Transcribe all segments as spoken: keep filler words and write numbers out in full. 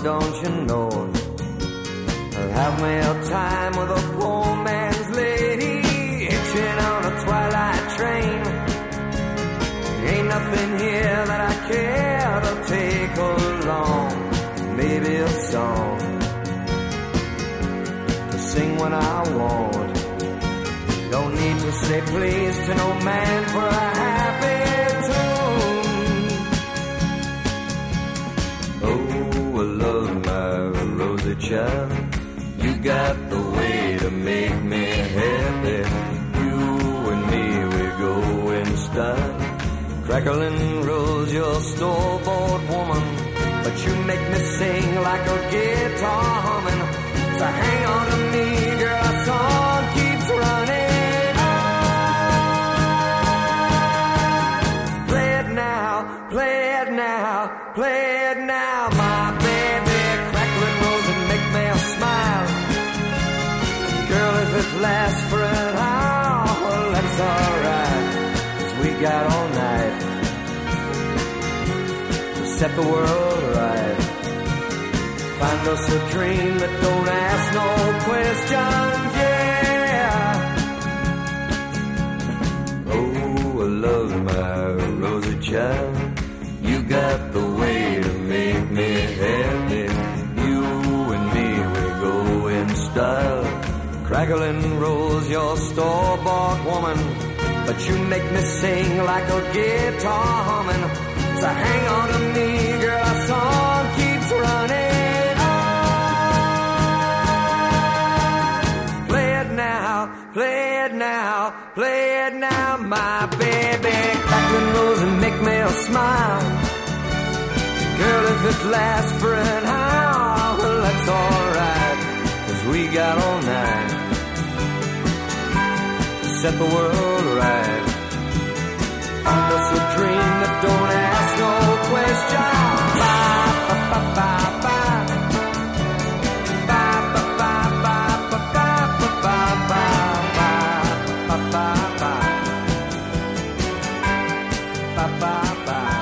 don't you know? I'll have me a time with a poor man's lady, hitching on a twilight train. Ain't nothing here that I care to take along. Maybe a song to sing when I want. Don't need to say please to no man for a happy tune. Oh, I love my rosy child. You got the way to make me happy. You and me, we go in style. Crackling rose, your store-bought woman, but you make me sing like a guitar humming. So hang on to me, girl, our song keeps running on. Play it now, play it now, play it now, my baby. Crackling rose and make me smile. Girl, if it lasts for an hour, well, that's alright, 'cause we got all night to set the world right. Find us a dream that don't ask no questions, yeah. Oh, I love my rosy child. You got the way to make me happy. You and me, we go in style. Crackling rose, your store-bought woman, but you make me sing like a guitar humming. So hang on to me, girl, our song keeps running on. Play it now, play it now, play it now, my baby. Crackling rose and make me smile. Girl, if it lasts for an hour, well, that's alright, 'cause we got all night to set the world right. Find us a dream that don't ask no questions. Bye, bye, bye, bye, bye. Bye, bye, bye, bye, bye, bye, bye, bye, bye, bye, bye. Bye, bye, bye.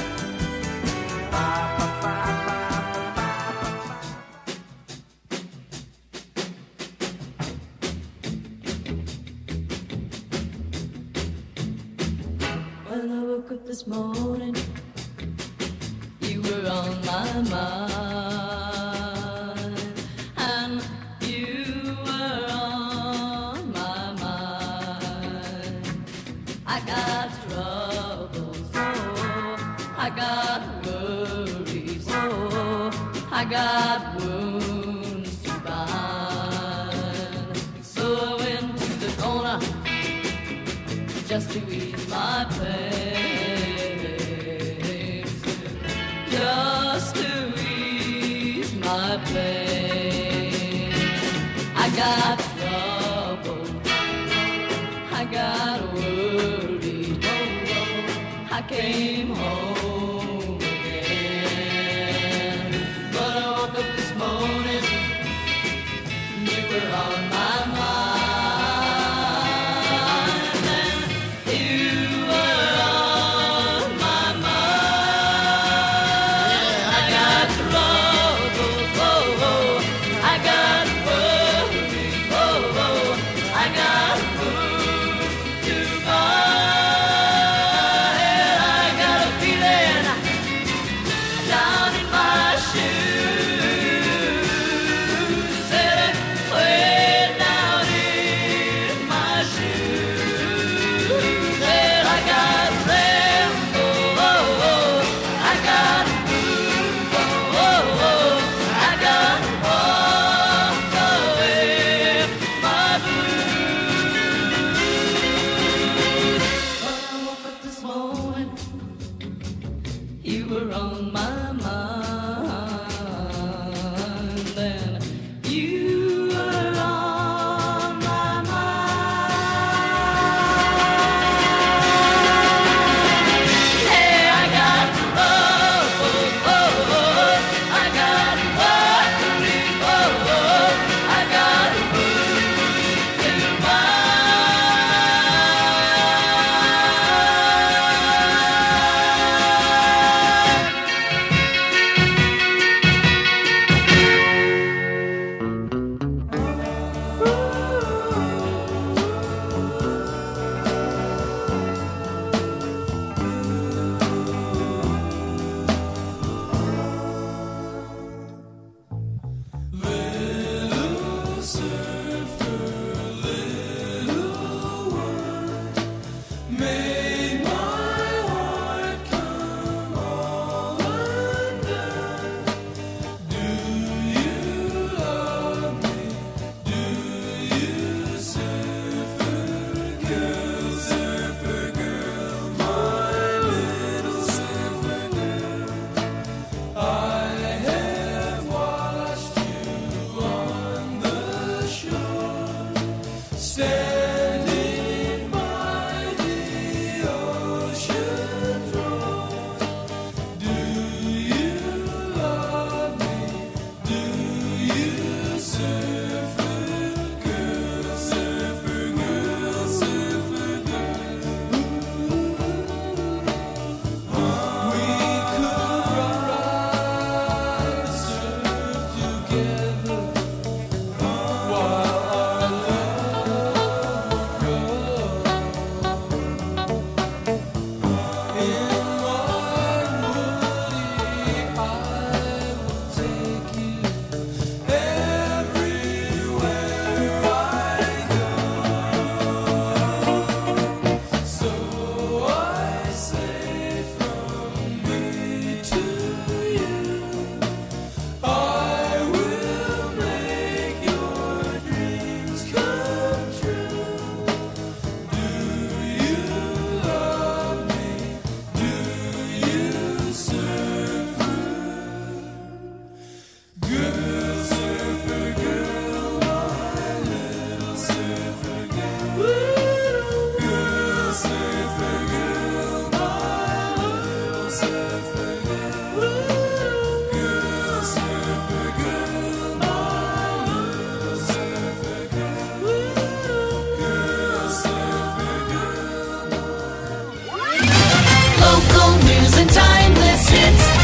When I woke up this morning, you were on my mind, and you were on my mind. I got troubles, oh, I got worries, oh, I got wounds to bind. So I went to the corner just to ease my pain, just to ease my pain. I got trouble, I got worried, oh, oh, I came home again. But I woke up this morning, you were on my mind. Feeling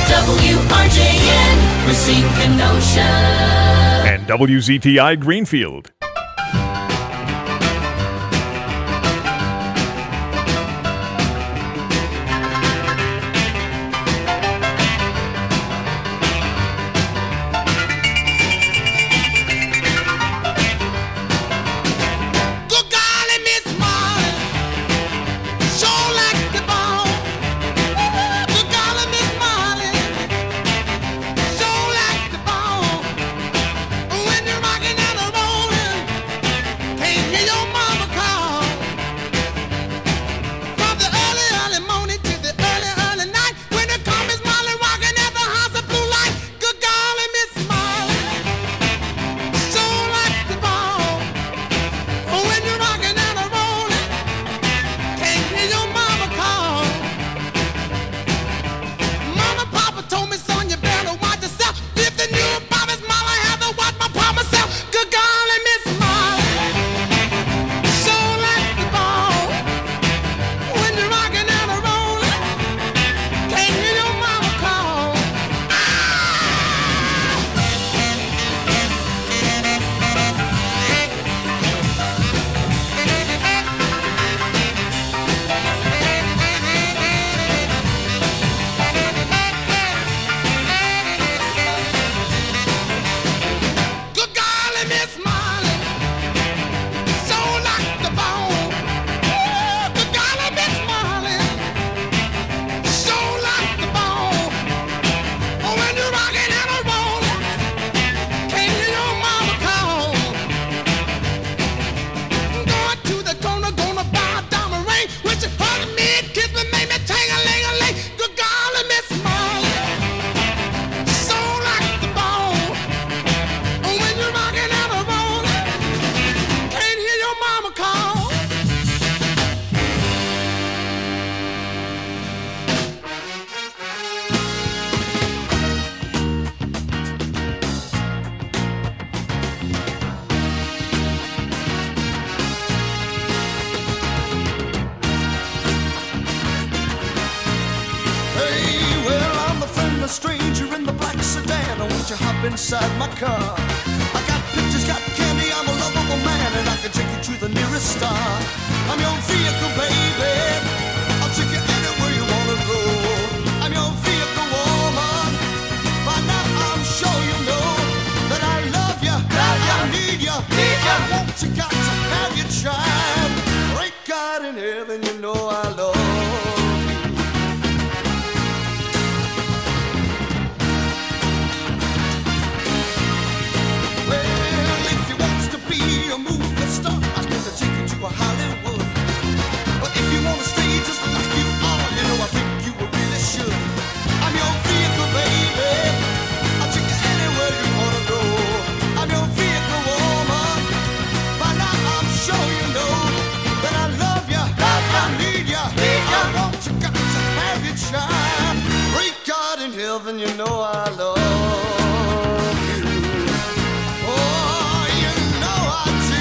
W R J N, Racine, Kenosha. And W Z T I Greenfield. Inside my car, I got pictures, got candy. I'm a lovable man, and I can take you to the nearest star. I'm your vehicle, baby. I'll take you anywhere you wanna go. I'm your vehicle, woman. By now I'm sure you know that I love you, love you. I need you, need you. I want you, got to have your child. Great God in heaven, you know I love you. Hollywood. But if you wanna stay just like you are, you know I think you really should. I'm your vehicle, baby. I'll take you anywhere you wanna go. I'm your vehicle, woman. By now I'm sure you know that I love you, love you. I need you, need you. I want you, got to have your child. Great God in heaven, you know I love you. Oh, you know I do.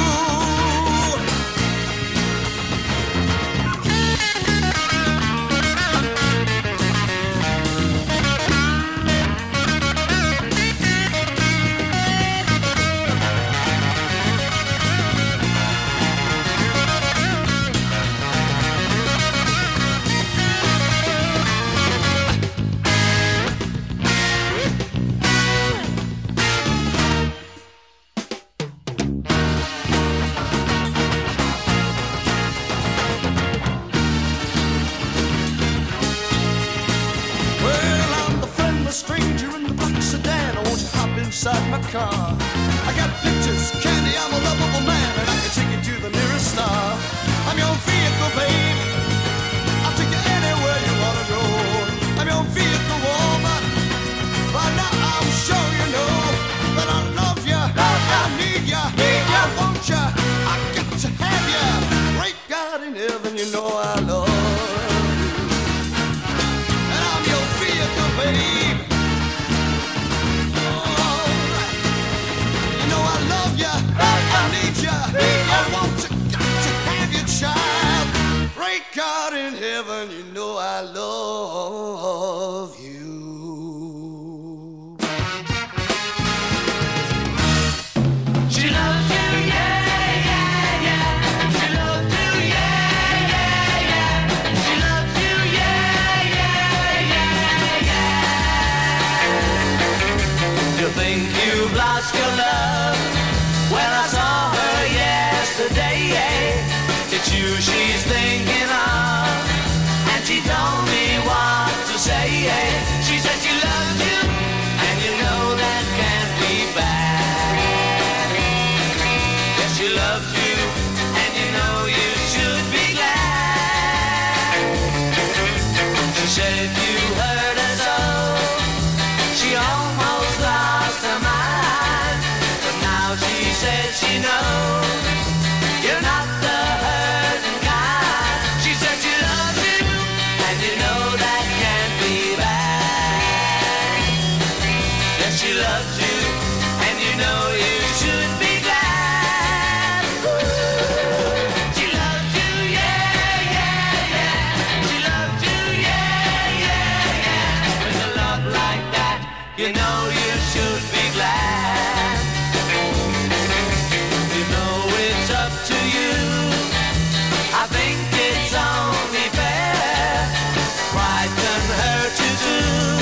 Inside my car, I got pictures, candy, I'm a lovable man, and I can take you to the nearest star. I'm your vehicle, baby. I'll take you anywhere you wanna go. I'm your vehicle, woman. By now I'm sure you know that I love you, love you. I need you, need you. I want you, I got to have you. Great God in heaven, you know I love you. And I'm your vehicle, baby. God in heaven, you know I love you. she's thinking of, and she told me what to say. She said she loves you, and you know that can't be bad. Yes, she loves you, and you know you should be glad. She said if you hurt her so, she almost lost her mind. But now she says she knows you're not the hurting kind. She said she loves you, and you know that can't be bad. Yes, she loves you, and you know you should be glad. She loves you, yeah, yeah, yeah. She loves you, yeah, yeah, yeah. With a love like that, you know you should be glad. You know it's up to you. I think it's only fair. Pride can hurt you too.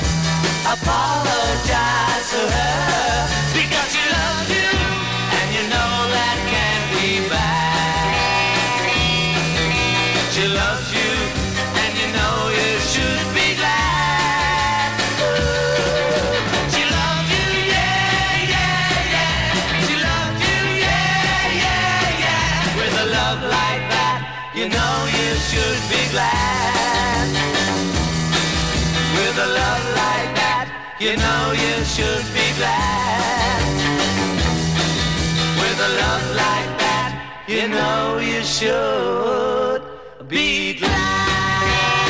Apologize to her, because she loves you, and you know that can't be bad. She loves you, and you know you should be glad. She loves you, yeah, yeah, yeah. She loves you, yeah, yeah, yeah. With a love like that, you know you should be glad. With a love like that, you know you should be glad. With a love like that, you know you should be glad.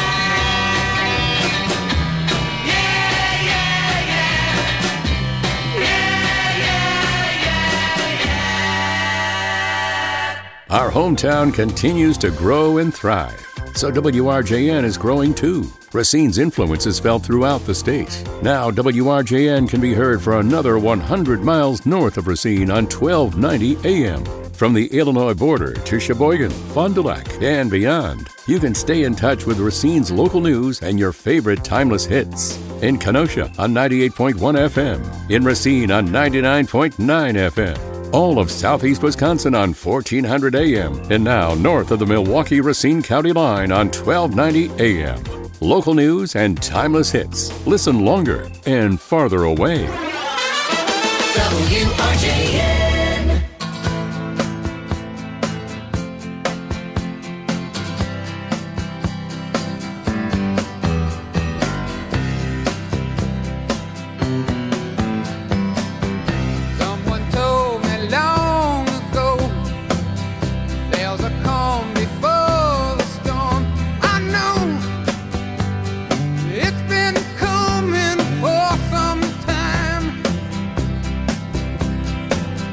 Yeah, yeah, yeah. Yeah, yeah, yeah, yeah. Our hometown continues to grow and thrive, so W R J N is growing too. Racine's influence is felt throughout the state. Now W R J N can be heard for another one hundred miles north of Racine on twelve ninety A M. From the Illinois border to Sheboygan, Fond du Lac, and beyond, you can stay in touch with Racine's local news and your favorite timeless hits. In Kenosha on ninety-eight point one F M, in Racine on ninety-nine point nine F M, all of southeast Wisconsin on fourteen hundred A M, and now north of the Milwaukee-Racine County line on twelve ninety A M. Local news and timeless hits. Listen longer and farther away. W R J N. Someone told me long ago there's a calm before the storm. I know it's been coming for some time.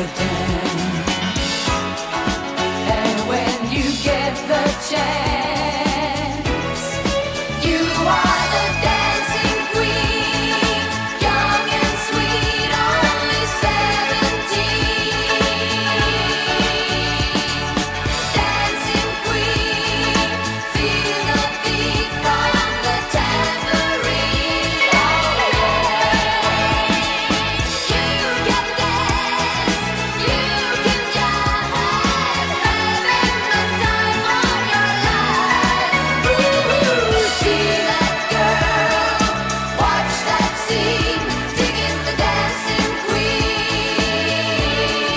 dance. And when you get the chance, you are the dancing queen, young and sweet, only seventeen. Dancing queen, feel the beat from the tambourine. Oh, yeah. You can dance, you can jive, having the time of your life. Ooh, see that girl, watch that scene, digging the dancing queen.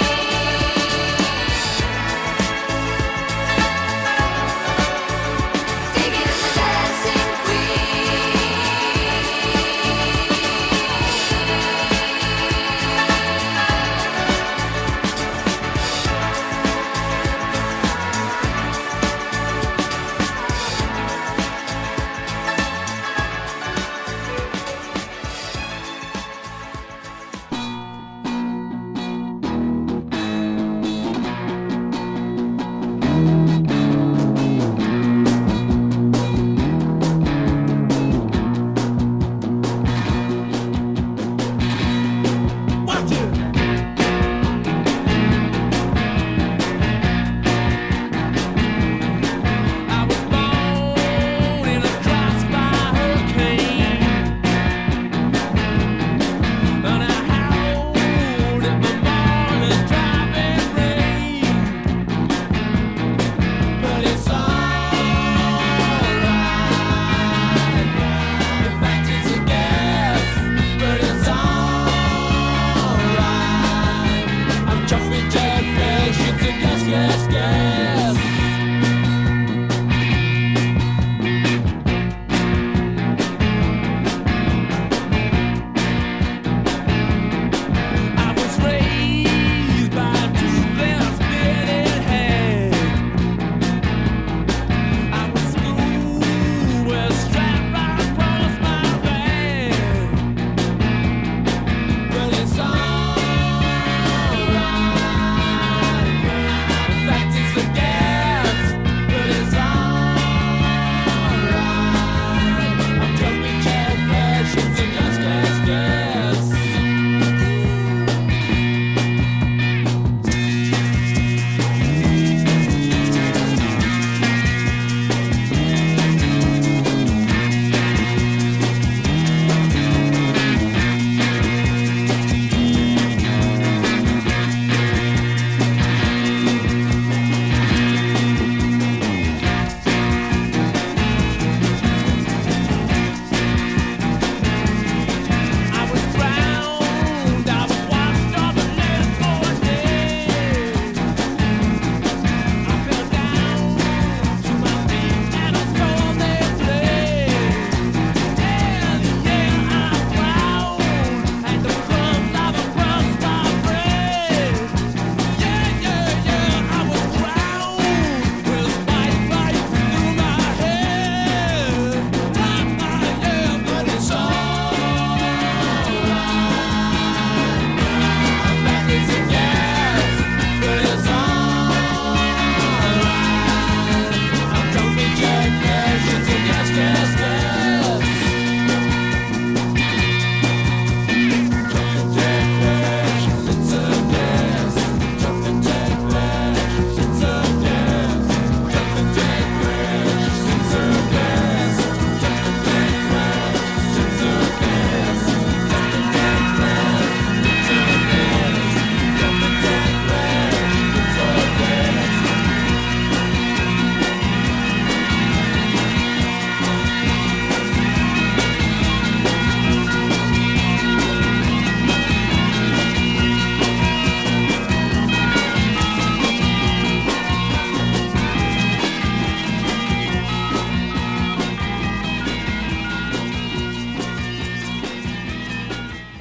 Digging the dancing I was born in a crossfire hurricane, and I howled at my morning driving rain. But it's alright. In fact, it's a guess, but it's alright. I'm jumping jet fish, it's a guess, guess, guess. I was raised by a toothless bearded hag. I was schooled with a strap right across my back. But it's alright. In fact, it's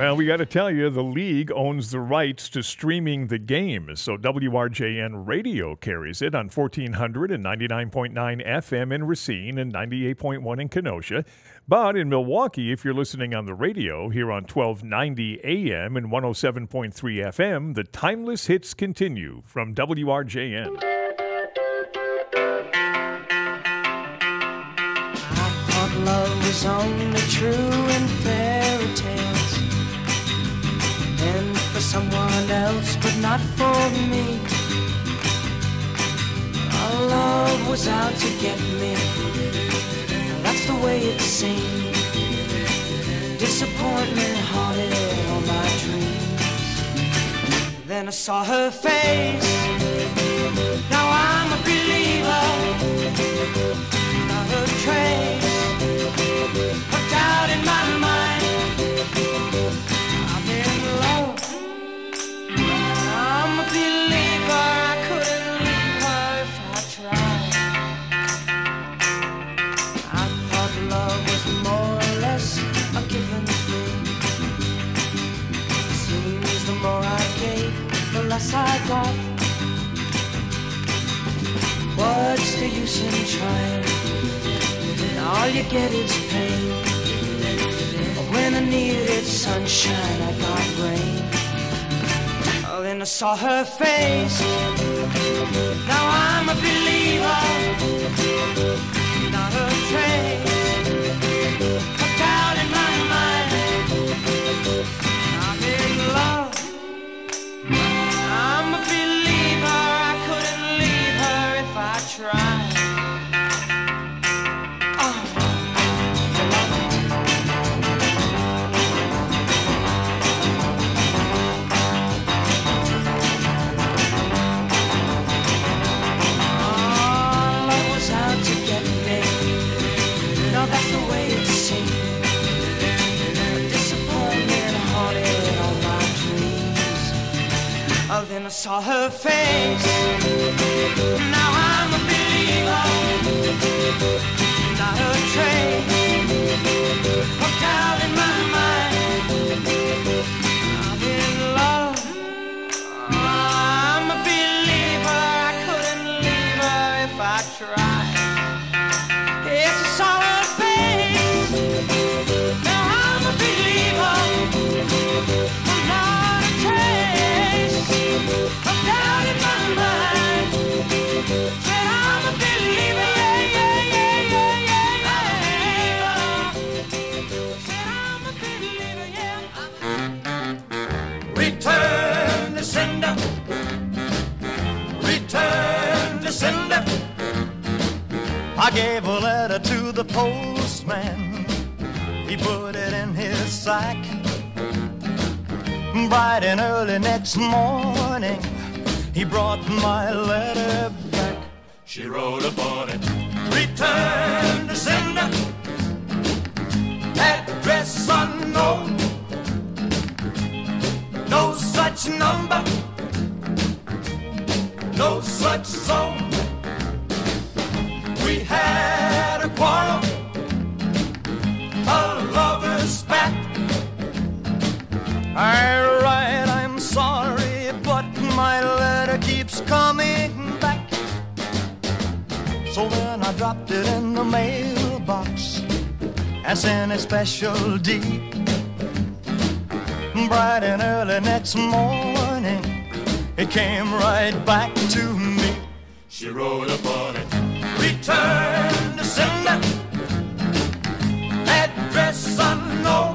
Well, we got to tell you, the league owns the rights to streaming the game, so W R J N Radio carries it on fourteen hundred and ninety-nine point nine F M in Racine and ninety-eight point one in Kenosha. But in Milwaukee, if you're listening on the radio, here on twelve ninety A M and one oh seven point three F M, the timeless hits continue from W R J N. I thought love was only true in fairy tales, and for someone else, but not for me. Our love was out to get me. That's the way it seemed. Disappointment haunted all my dreams. Then I saw her face. Now I'm a believer. Not a trace of doubt in my mind. I'm in love. I'm a believer. I couldn't leave her if I tried. I thought love was more or less a given thing. Seems the more I gave, the less I got. What's the use in trying? All you get is pain. When I needed sunshine, I got rain. Oh, then I saw her face. Now I'm a believer. Not a trace of doubt in my mind. I'm in love. I'm a believer. I couldn't leave her if I tried. Oh, then I saw her face. Now I'm a believer. Not a trace of doubt in my mind. I'm in love. I'm a believer. I couldn't leave her if I tried. Yes, I saw her face. Now I'm a believer. Not a trace of doubt in my mind. Said I'm a believer, yeah, yeah, yeah, yeah, yeah. Said I'm a believer, yeah. Return to sender. Return to sender. I gave a letter to the postman. He put it in his sack. Bright and early next morning, he brought my letter back. She wrote upon it, return to sender, address unknown, no such number, no such zone. We had a quarrel, a lover's spat. I write, I'm sorry, but my letter keeps coming back. So then I dropped it in the mailbox as in a special deed. Bright and early next morning, it came right back to me. She wrote upon it, return to sender, address unknown,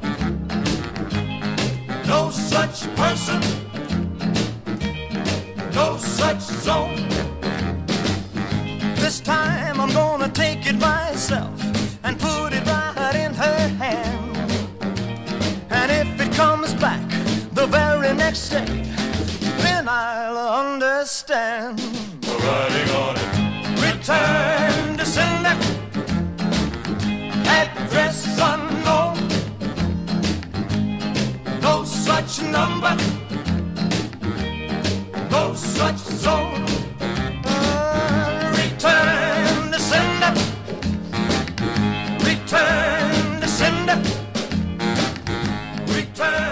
no such person, no such zone. This time I'm gonna take it myself and put it right in her hand. And if it comes back the very next day, then I'll understand. Writing on it, return to sender, address unknown, no such number, no such zone. Uh, return to sender, return to sender, return.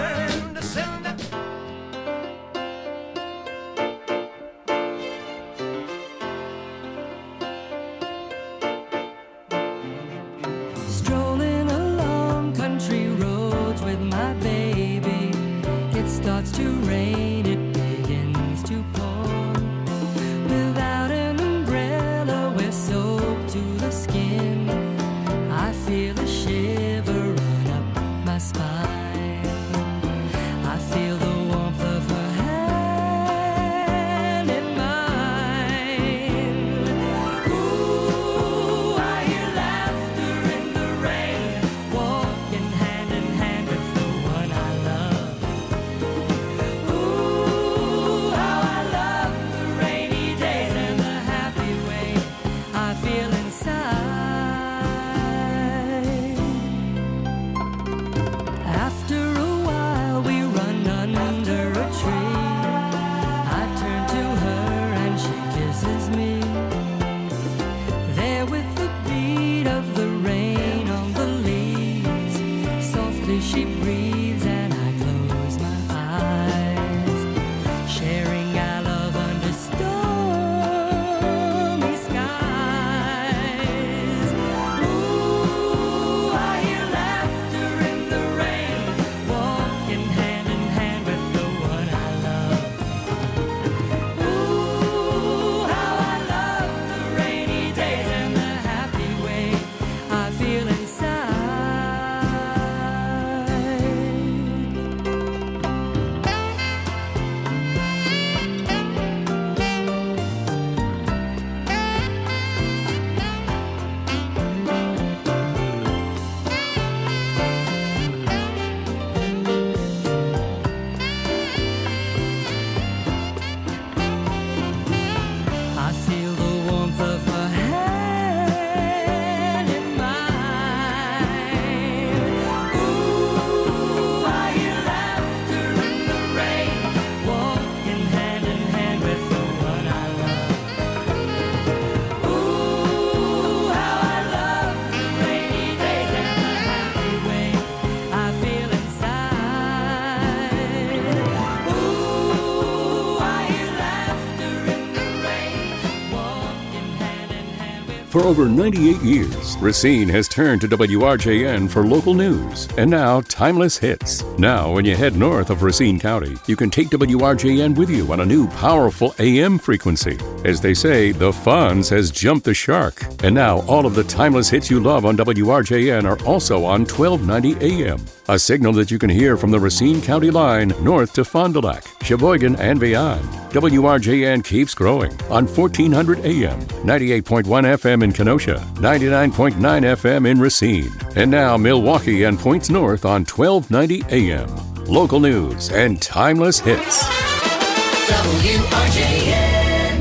For over ninety-eight years, Racine has turned to W R J N for local news and now timeless hits. Now, when you head north of Racine County, you can take W R J N with you on a new powerful A M frequency. As they say, the Fonz has jumped the shark. And now, all of the timeless hits you love on W R J N are also on twelve ninety A M. A signal that you can hear from the Racine County line north to Fond du Lac, Sheboygan, and beyond. W R J N keeps growing on fourteen hundred A M, ninety-eight point one F M in Kenosha, ninety-nine point nine F M in Racine, and now Milwaukee and points north on twelve ninety A M. Local news and timeless hits. W R J N.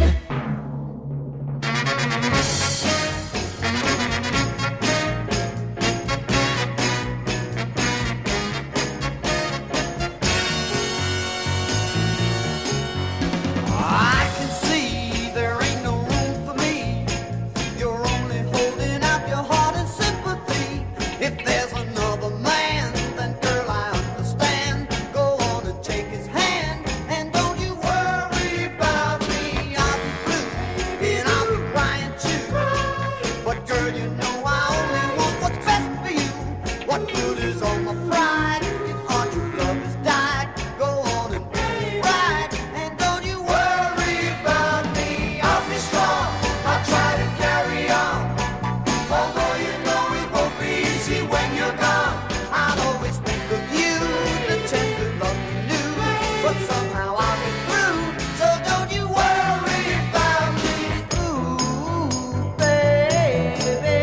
I can see there ain't no room for me. You're only holding out your heart and sympathy. If there's another man, then girl, I understand. Go on and take his hand, and don't you worry about me. I'll be blue, and I'll be crying too. But girl, you know I only want what's best for you. What good is all my pride if our true love has died? Go on and make it right, and don't you worry about me. I'll be strong, I'll try to carry on. Although you know it won't be easy when you're gone. I'll always think of you, the tender love you knew. But somehow I'll get through, so don't you worry about me. Ooh, baby.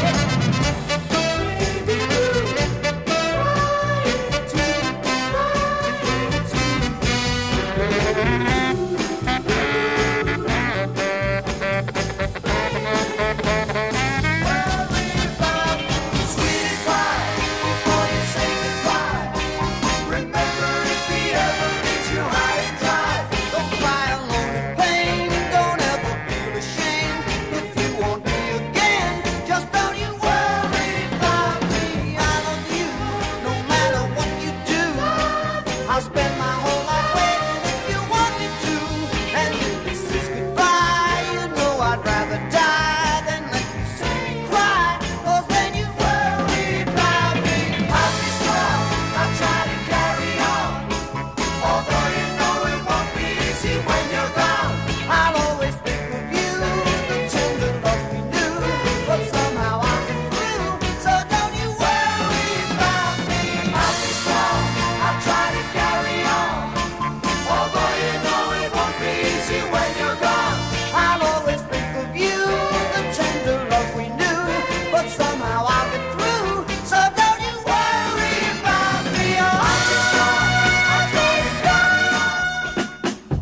Sweetie pie, before you say goodbye, remember if he ever leaves you high and dry. Don't cry alone in pain, don't ever feel ashamed. If you want me again, just don't you worry about me. I love you, no matter what you do. I'll spend my whole life waiting if you want me to. And if this is goodbye, you know I'd rather die than let you see me cry. 'Cause then you worry about me. I'll be strong, I'll try to carry on. Although you know it won't be easy when you're gone. I'll always think of you, the tender love we knew. But somehow I'll get through, so don't you worry about me. I'll be strong, I'll try to carry on. Although you know it won't be easy when you're gone. I'll always think of you, the tender love we knew. But somehow I'll get through, so don't you worry about me. Oh, I'll be strong, I'll try to carry on.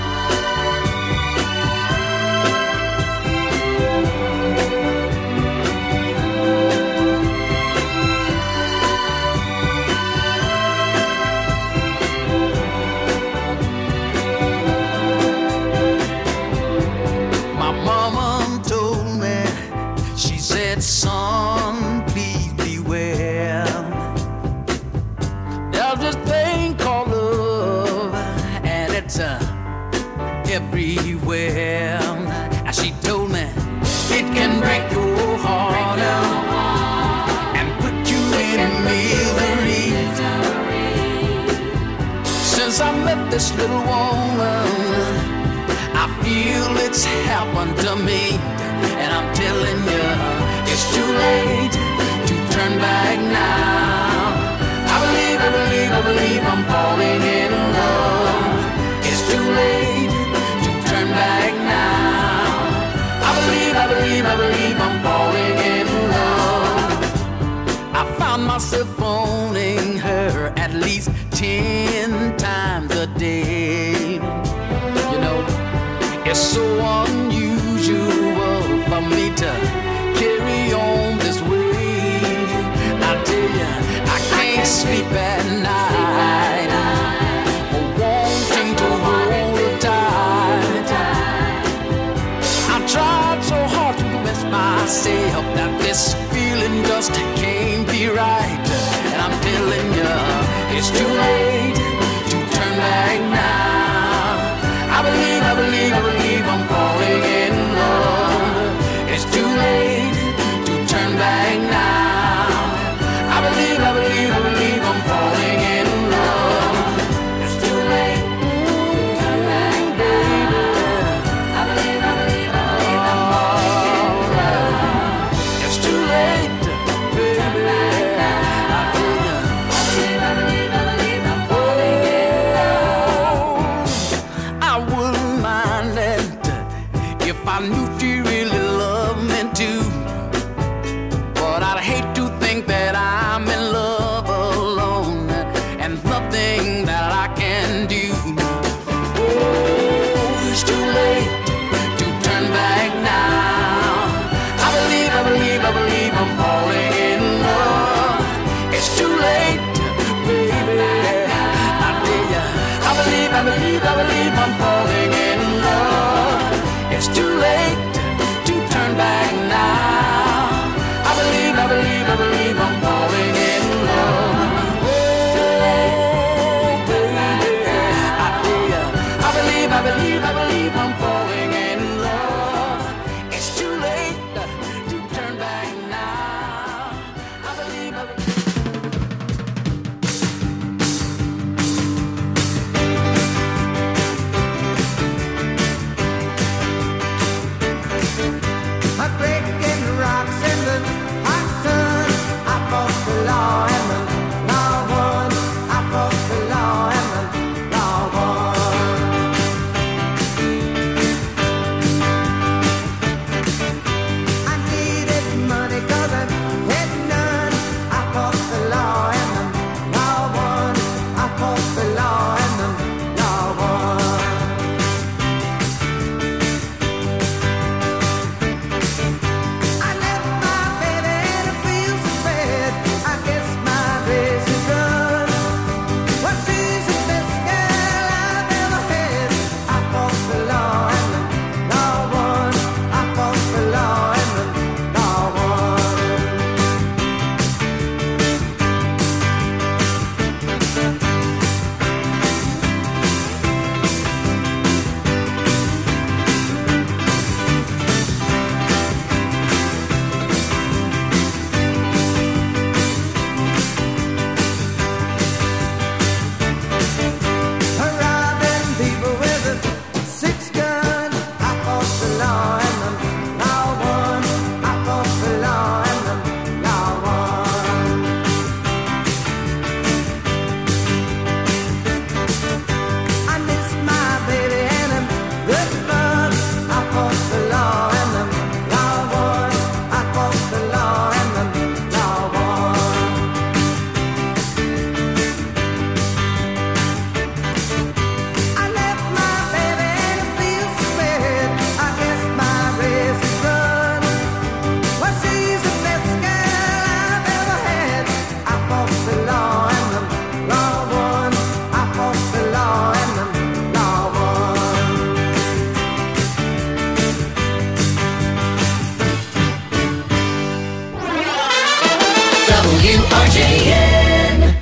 My mama told me, she said, son, please beware. There's this thing called love, and it's uh, everywhere. And she told me, it can break your heart out and put you in misery. Since I met this little woman, I feel it's happened to me. And I'm telling you, it's too late to turn back now. I believe, I believe, I believe I'm falling in love. It's too late to turn back now. I believe, I believe, I believe I'm falling in love. I found myself phoning her at least ten times a day. You know, it's so unusual for me to carry on this way. I tell you, I can't sleep at night, wanting to hold her tight. I tried so hard to convince myself that this feeling just can't be right. And I'm telling you, it's too late to turn back now. I believe, I believe, I believe I'm falling in love. It's too late I knew she really loved me too. But I'd hate to think that I'm in love alone and nothing that I can do. Oh, it's too late to turn back now. I believe, I believe, I believe I'm falling in love. It's too late, baby. I tell ya, I believe, I believe, I believe I'm falling in love. It's too late to turn back now. I believe, I believe, I believe I'm falling in love. Oh, baby, I tell ya, I believe, I believe, I believe I'm falling in love. It's too late to turn back now. I believe, I believe. I'm breaking rocks in the hot sun. I fought the law and the law won. I fought the law and the law won. I needed money 'cause I had none. I fought the law and the law won. I fought the law and the law won. I left my baby and I feel so bad. I guess my race is done. Well, she's the best girl I've ever had. I fought the law and the law won. I fought the law and the law won. Robbing people with a six gun. I fought the law and the law won. I fought the law and the law won. I miss my baby and I'm good fun. I fought the law and the law won. I fought the law and the law won. I left my baby and it feels so bad. I guess my race is run. Well, she's the best girl I've ever had. I fought the law and the law won. I fought the law and the law won. W R J N.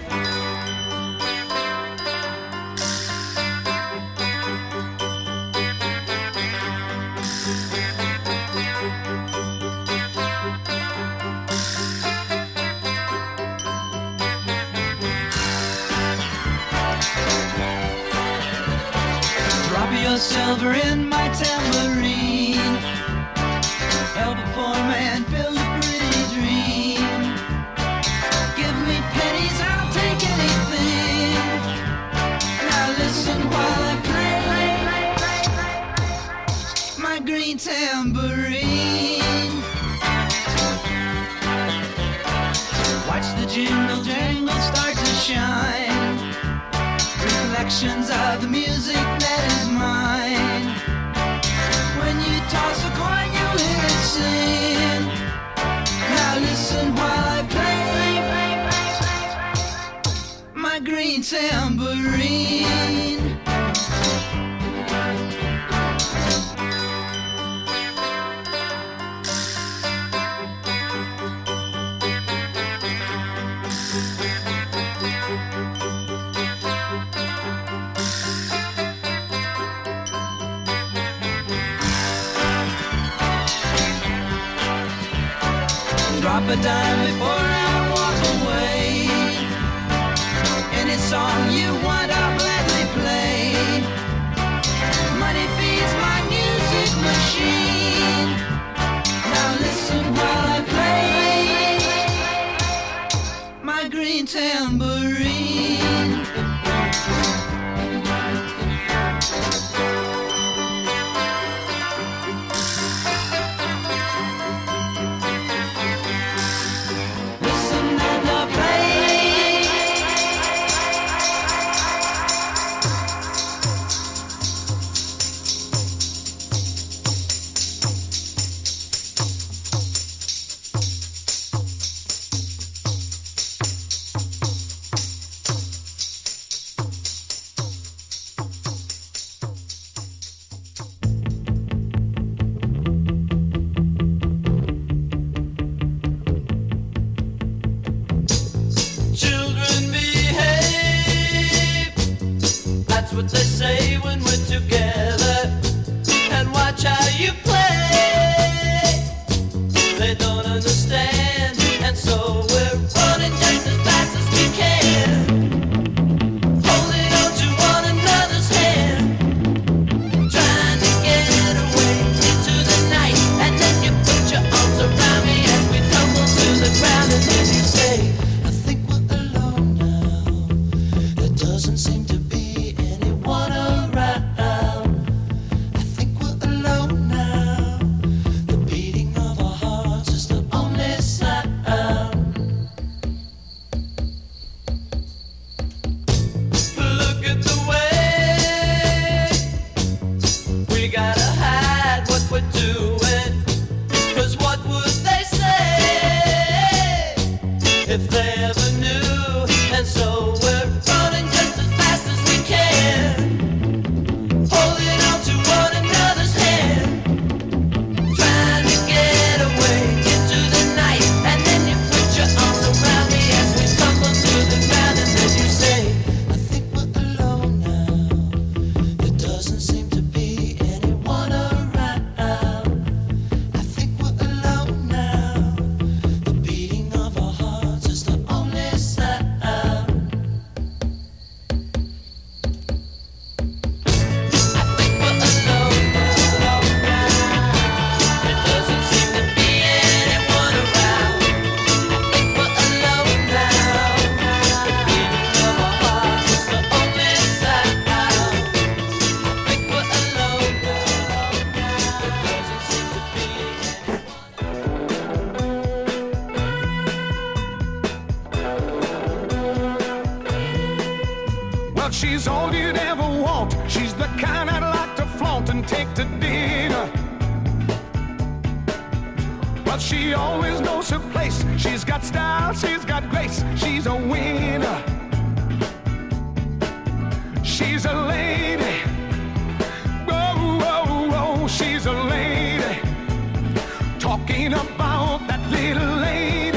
Drop your silver in my tambourine. Help a poor man build a pretty dream. Give me pennies, I'll take anything. Now listen while I play my green tambourine. Watch the jingle jangle start to shine. Reflections of the music that is mine. When you toss a coin, you hear it sing. Now listen while I play my green tambourine. Drop a dime before I walk away. Any song you want, I'll gladly play. Money feeds my music machine. Now listen while I play my green tambourine. gotta hide what we're doing. 'Cause what would they say if they ever knew? And so we're running just as fast as we can, holding on to one another's hand, trying to get away into the night. And then you put your arms around me as we tumble to the ground, and then you say, I think we're alone now. There doesn't seem to be anyone around. I think we're alone now. The beating of our hearts is the only sound. I think we're alone now. There doesn't seem to be anyone around. I think we're alone now. The beating of our hearts is the only sound. I think we're alone now. There doesn't seem to be anyone. Well, she's all you'd ever want. She's the kind I'd like to flaunt and take to dinner. But she always knows her place. She's got style, she's got grace. She's a winner. She's a lady. Whoa, whoa, whoa, she's a lady. Talking about that little lady.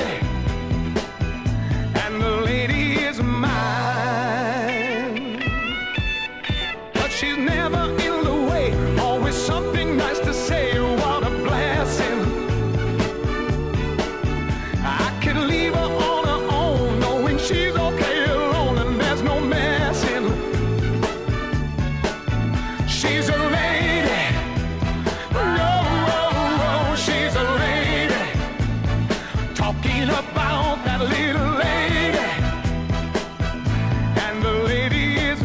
And the lady is mine. But she's never in the way. Always something nice to say. What a blessing. I can leave her on her own, knowing she's okay alone and there's no messing. She's a lady. Whoa, whoa, whoa, she's a lady. Talking about that little lady. And the lady is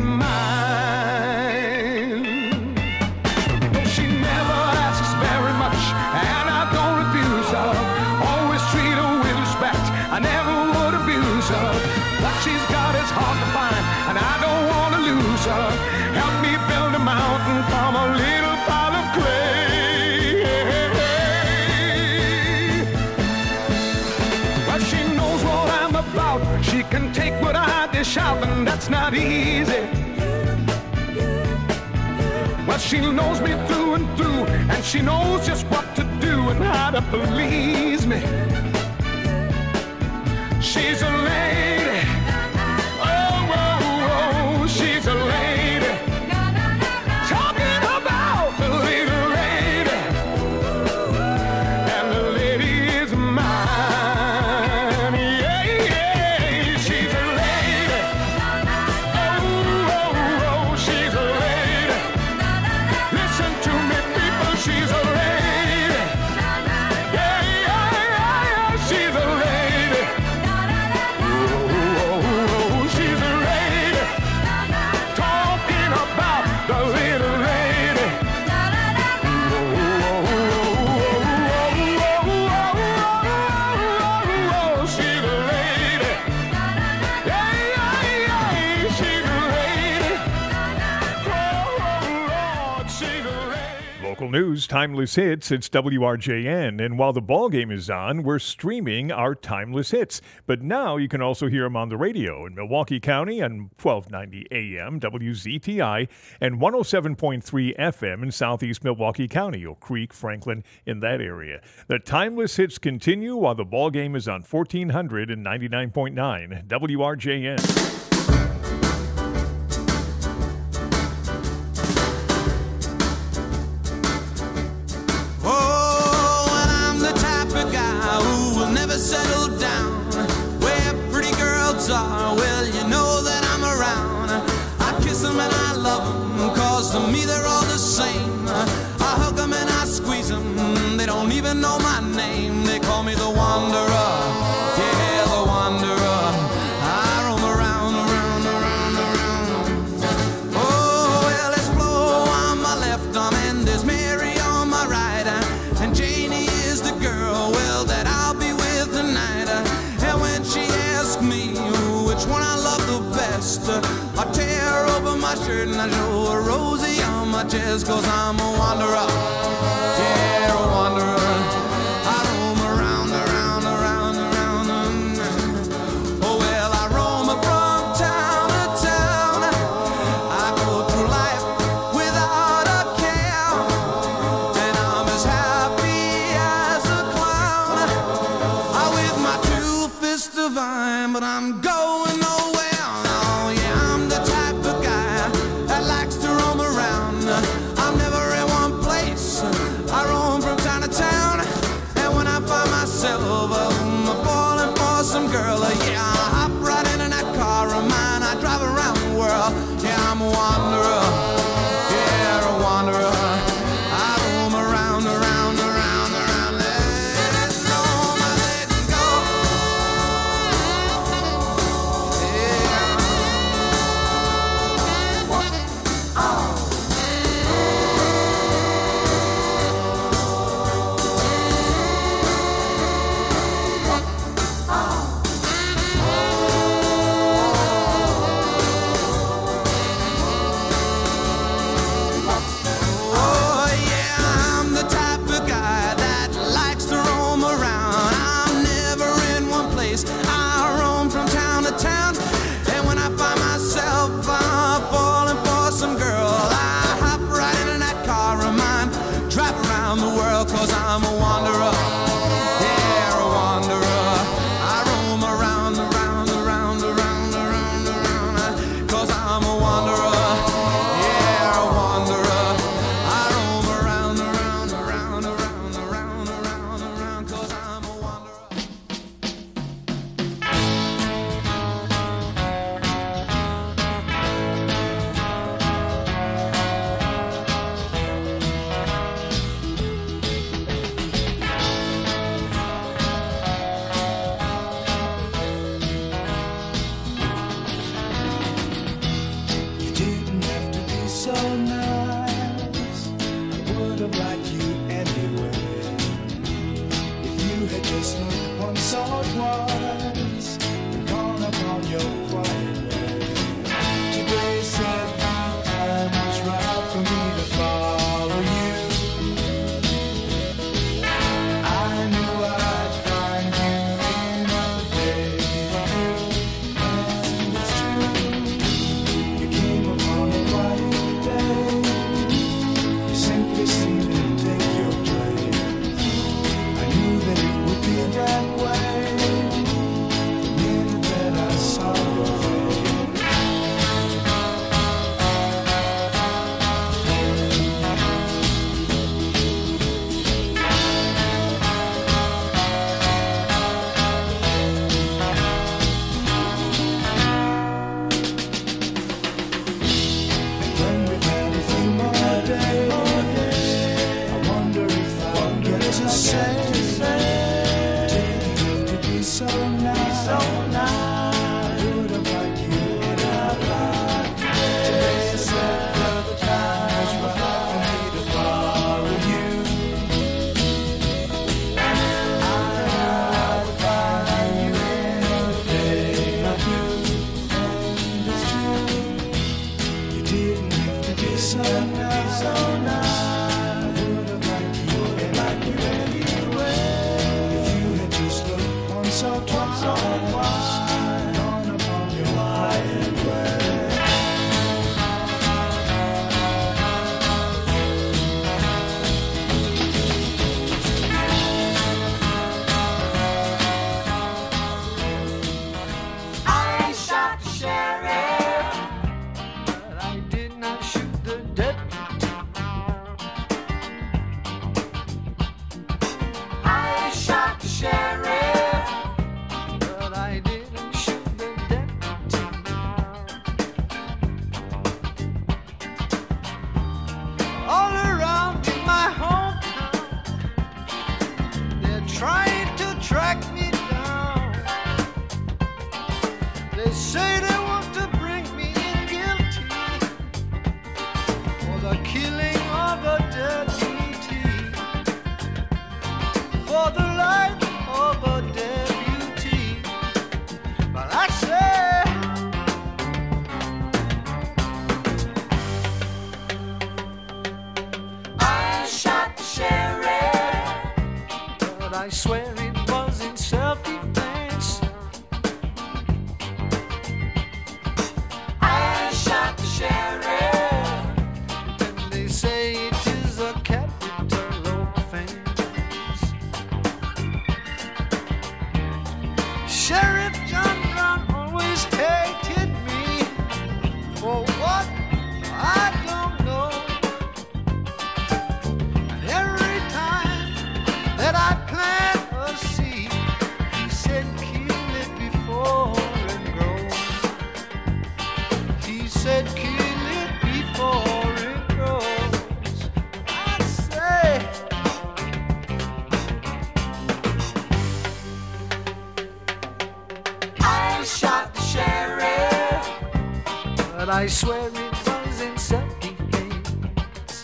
mine. No, she never asks very much, and I don't refuse her. Always treat her with respect. I never would abuse her. What she's got is hard to find, and I don't want to lose her. Help me build a mountain from a little pile of clay. But she knows what I'm about. She can take what I dish out, and that's not easy. Well, she knows me through and through, and she knows just what to do and how to please me. She's a lady. Oh, whoa, whoa, she's a lady. Talking about the little lady. And the lady is mine. Yeah, yeah, she's a lady. Oh, oh, oh, she's a lady. Listen to me, people, she's a lady. Yeah, yeah, yeah, yeah, she's a lady. Oh, oh, oh, she's a lady. Talking about the little lady. Oh, oh, oh, oh, she's a lady. Yeah, yeah, yeah, she's a lady. Oh, Lord, she's a lady. Local news, timeless hits. It's W R J N. And while the ball game is on, we're streaming our timeless hits. But now you can also hear them on the radio in Milwaukee County on twelve ninety A M W Z T I and one oh seven point three F M in southeast Milwaukee County, Oak Creek, Franklin, in that area. The timeless hits continue while the ball game is on fourteen ninety-nine point nine W R J N. Oh, and I'm the type of guy who will never settle down. Where pretty girls are, well, you know that I'm around. I kiss them and I love them, cause to me they're all the same. I hug them and I squeeze them, they don't even know my name. They call me the Wanderer, yeah, the Wanderer. I roam around, around, around, around. Oh, well, there's Flo on my left arm and there's Mary on my right. And Janie is the girl, well, that I'll be with tonight. And when she asks me which one I love the best, I tear open my shirt and I show her Rosie on my much is, cause I'm a wanderer. Yeah, a wanderer. I roam around, around, around, around. Oh, well, I roam from town to town. I go through life without a care, and I'm as happy as a clown. I with my two fists divine, but I'm going nowhere. Oh, yeah, I'm the type of guy that likes to roam around. I'm never in one place. I roam from town to town, and when I find myself um, falling for some girl, uh, yeah, I hop right into that car of mine. I drive around the world. Yeah, I'm a wanderer. Yeah, a wanderer. I roam around, around, around, around. Let it go, my let it go. Yeah. Oh. Oh, yeah, I'm the type of guy that likes to roam around. I'm never in one place. I roam from town to town, and when I find myself uh, falling for some girl, I hop right into that car of mine, drive around the world, cause I'm a wanderer. Yeah, a wanderer. I roam around, around, around, around, around, around, cause I'm a wanderer. Yeah, a wanderer. I roam around, around, around, around, around, around, around, cause I'm a wanderer. You didn't have to be so nice. I would have liked you anyway. If you had just looked once or twice and gone upon your quiet way. Today said the time was right for me to follow you. I knew I'd find you in a day or two, and it's true. You came upon a quiet day. You simply seemed to take your place. I knew that it would be that way the minute that I saw your face. When we've had a few more days, I wonder if I'll get to say, didn't have to be so nice. I would have liked you today. Said the time was right for me to follow you. I knew I'd find you in a day or two, and it's true. You didn't have to be so nice, so nice. I would have liked you, and liked you anyway. If you had just looked once or twice, gone upon your quiet way. I shot the sheriff, but I did not shoot the deputy. I shot the sheriff, but I didn't shoot the deputy. All around in my hometown, they're trying to track me down. They say they want to bring me in guilty for the killing of a deputy, for the life of a deputy. But I say I swear it was in self-defense. I shot the sheriff, and they say it is a capital offense. Sheriff John Brown always hated me for what I don't know. And every time that I plant a seed, he said kill it before it grows. He said kill it before it grows. I say I shot the sheriff, but I swear it was in self-defense.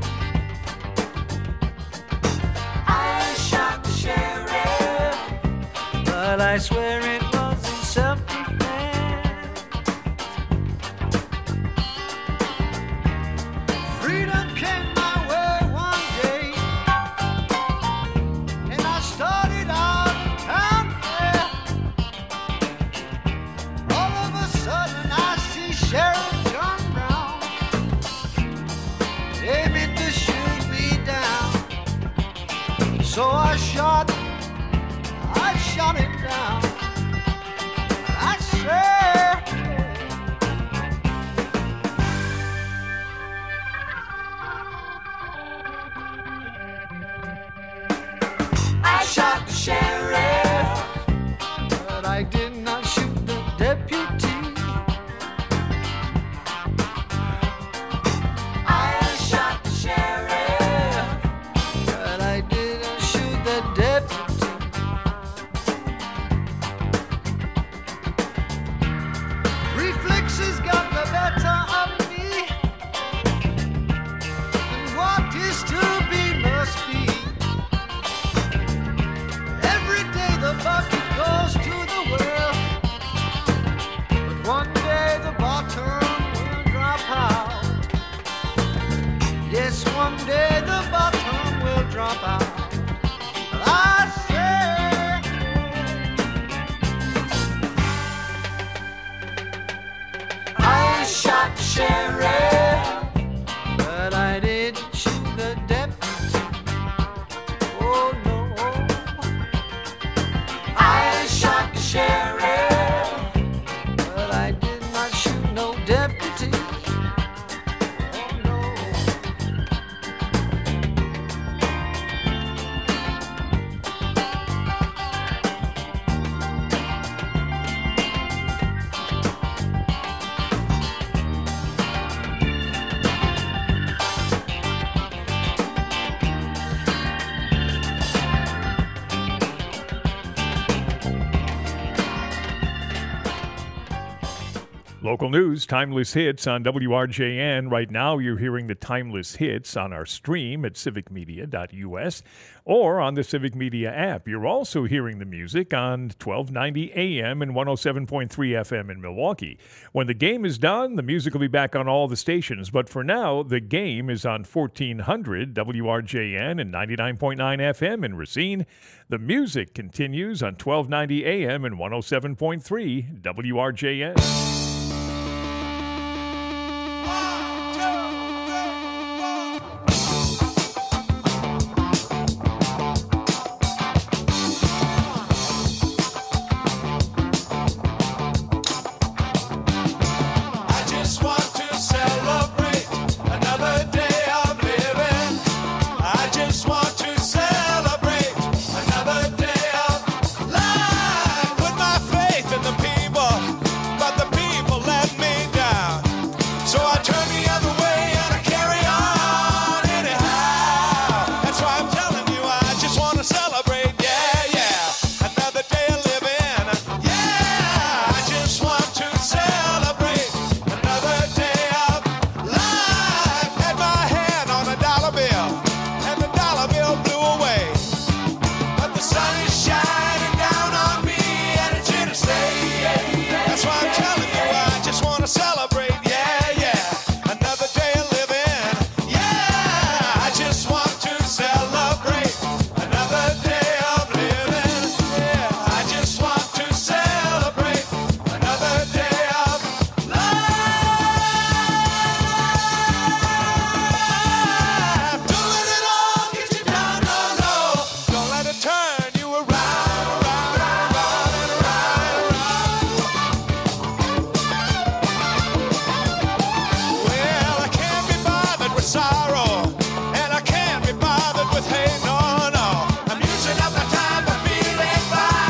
I shot the sheriff, but I swear it was in self-defense. Freedom came my way one day, and I started out town there. All of a sudden I see Sheriff John Brown aiming to shoot me down. So I shot, I shot him down. I swear I shot the sheriff, but I did not shoot the deputy. I shot the sheriff, but I didn't shoot the deputy. Reflexes got the better of me, and what is to be must be. Every day the bucket goes to the well, but one day the bottom will drop out. Yes, one day the bottom will drop out. But I say I shot the sheriff, but I didn't shoot the deputy. Oh no, I shot the sheriff, but I did not shoot no deputy. Oh no. Local news, Timeless Hits on W R J N. Right now, you're hearing the Timeless Hits on our stream at civic media dot U S or on the Civic Media app. You're also hearing the music on twelve ninety A M and one oh seven point three F M in Milwaukee. When the game is done, the music will be back on all the stations. But for now, the game is on fourteen hundred W R J N and ninety-nine point nine F M in Racine. The music continues on twelve ninety A M and one oh seven point three W R J N.